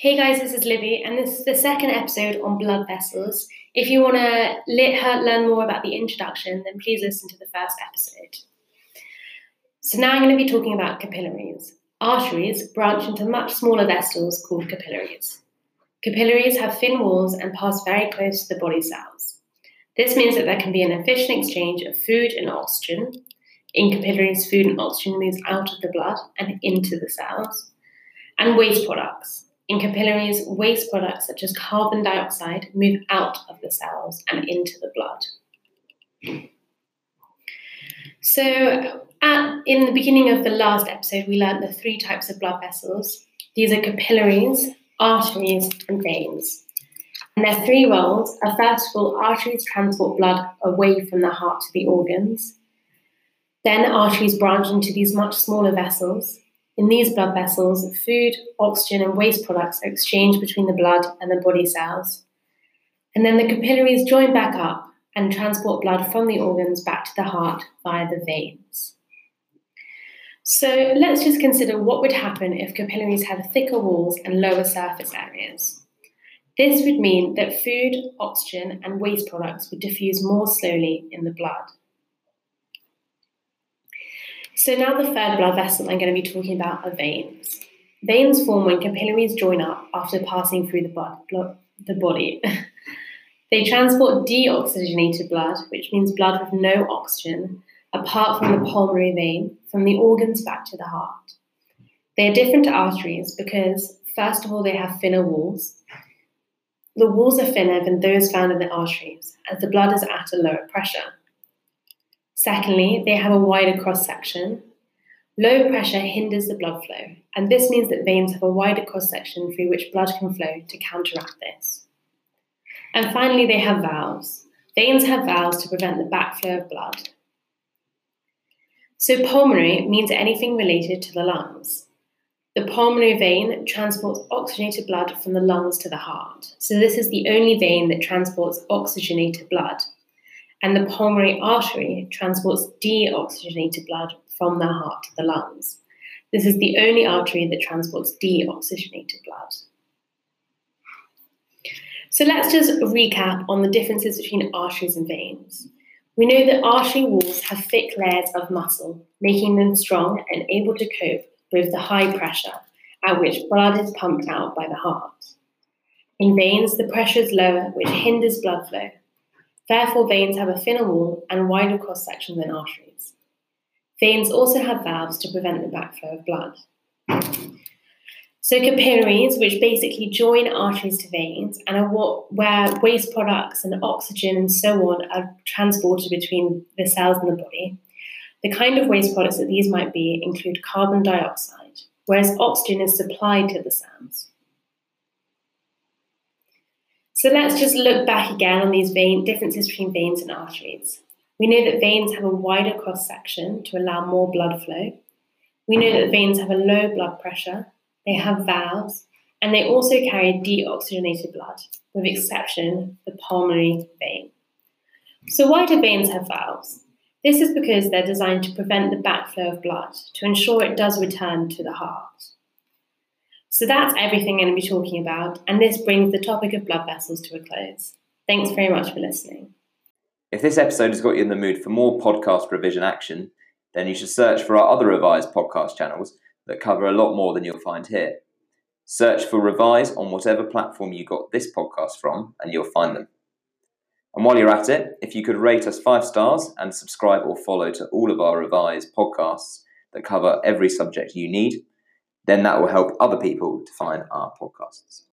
Hey guys, this is Libby, and this is the second episode on blood vessels. If you want to learn more about the introduction, then please listen to the first episode. So now I'm going to be talking about capillaries. Arteries branch into much smaller vessels called capillaries. Capillaries have thin walls and pass very close to the body cells. This means that there can be an efficient exchange of food and oxygen. In capillaries, food and oxygen moves out of the blood and into the cells. And waste products. In capillaries, waste products such as carbon dioxide move out of the cells and into the blood. So, in the beginning of the last episode, we learned the three types of blood vessels. These are capillaries, arteries, and veins. And their three roles are, first of all, arteries transport blood away from the heart to the organs. Then arteries branch into these much smaller vessels. In these blood vessels, food, oxygen, and waste products are exchanged between the blood and the body cells. And then the capillaries join back up and transport blood from the organs back to the heart via the veins. So let's just consider what would happen if capillaries had thicker walls and lower surface areas. This would mean that food, oxygen, and waste products would diffuse more slowly in the blood. So now the third blood vessel I'm going to be talking about are veins. Veins form when capillaries join up after passing through the body. They transport deoxygenated blood, which means blood with no oxygen, apart from the pulmonary vein, from the organs back to the heart. They are different to arteries because, first of all, they have thinner walls. The walls are thinner than those found in the arteries, as the blood is at a lower pressure. Secondly, they have a wider cross-section. Low pressure hinders the blood flow, and this means that veins have a wider cross-section through which blood can flow to counteract this. And finally, they have valves. Veins have valves to prevent the backflow of blood. So pulmonary means anything related to the lungs. The pulmonary vein transports oxygenated blood from the lungs to the heart. So this is the only vein that transports oxygenated blood. And the pulmonary artery transports deoxygenated blood from the heart to the lungs. This is the only artery that transports deoxygenated blood. So let's just recap on the differences between arteries and veins. We know that artery walls have thick layers of muscle, making them strong and able to cope with the high pressure at which blood is pumped out by the heart. In veins, the pressure is lower, which hinders blood flow. Therefore, veins have a thinner wall and wider cross-section than arteries. Veins also have valves to prevent the backflow of blood. So capillaries, which basically join arteries to veins and are where waste products and oxygen and so on are transported between the cells in the body. The kind of waste products that these might be include carbon dioxide, whereas oxygen is supplied to the cells. So let's just look back again on these differences between veins and arteries. We know that veins have a wider cross-section to allow more blood flow. We know that veins have a low blood pressure, they have valves, and they also carry deoxygenated blood, with exception the pulmonary vein. So why do veins have valves? This is because they're designed to prevent the backflow of blood, to ensure it does return to the heart. So that's everything I'm going to be talking about, and this brings the topic of blood vessels to a close. Thanks very much for listening. If this episode has got you in the mood for more podcast revision action, then you should search for our other Revise podcast channels that cover a lot more than you'll find here. Search for Revise on whatever platform you got this podcast from, and you'll find them. And while you're at it, if you could rate us 5 stars and subscribe or follow to all of our Revise podcasts that cover every subject you need, then that will help other people to find our podcasts.